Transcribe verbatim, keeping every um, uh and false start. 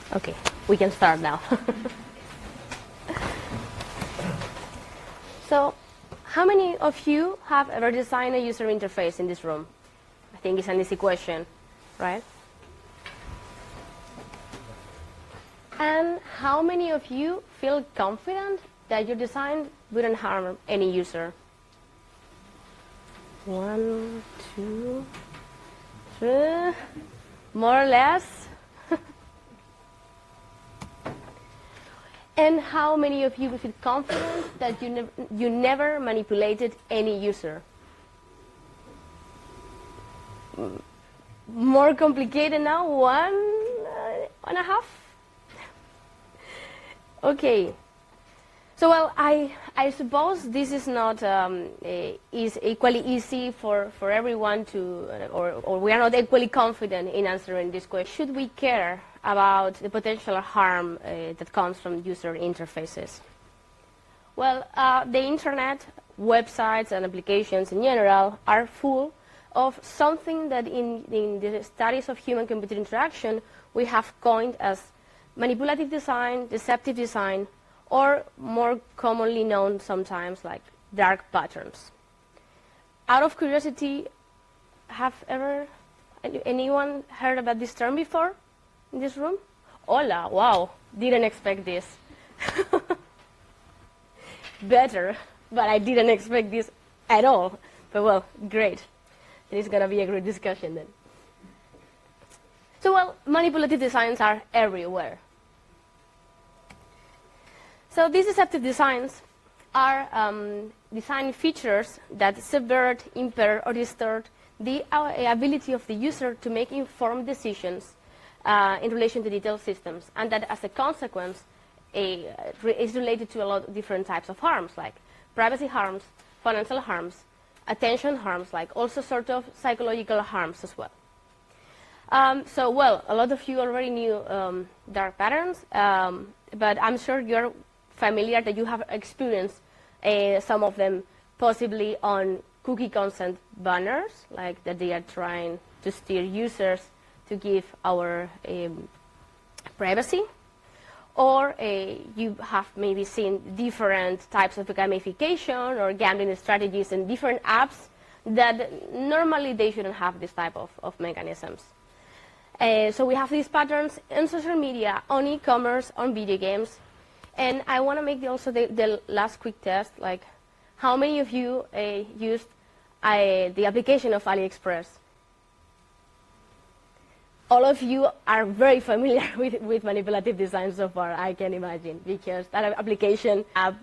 Okay, we can start now. So, how many of you have ever designed a user interface in this room? I think it's an easy question, right? And how many of you feel confident that your design wouldn't harm any user? One, two, three, more or less. And how many of you feel confident that you, ne you never manipulated any user? More complicated now, one uh, and a half? Okay. So, well, I, I suppose this is not um, a, is equally easy for, for everyone to, uh, or, or we are not equally confident in answering this question. Should we care about the potential harm uh, that comes from user interfaces? Well, uh, the internet, websites, and applications in general are full of something that in, in the studies of human-computer interaction we have coined as manipulative design, deceptive design, or more commonly known sometimes like dark patterns. Out of curiosity, have ever anyone heard about this term before in this room? Hola, wow, didn't expect this. Better, but I didn't expect this at all. But well, great. It's going to be a great discussion then. So well, manipulative designs are everywhere. So these deceptive designs are um, design features that subvert, impair, or distort the uh, ability of the user to make informed decisions uh, in relation to detailed systems, and that as a consequence a, re is related to a lot of different types of harms, like privacy harms, financial harms, attention harms, like also sort of psychological harms as well. Um, so, well, a lot of you already knew um, dark patterns, um, but I'm sure you're familiar that you have experienced uh, some of them possibly on cookie consent banners, like that they are trying to steer users to give our um, privacy. Or uh, you have maybe seen different types of gamification or gambling strategies in different apps that normally they shouldn't have this type of, of mechanisms. Uh, so we have these patterns in social media, on e-commerce, on video games. And I want to make the, also the, the last quick test, like how many of you uh, used uh, the application of AliExpress? All of you are very familiar with, with manipulative design so far, I can imagine, because that application uh,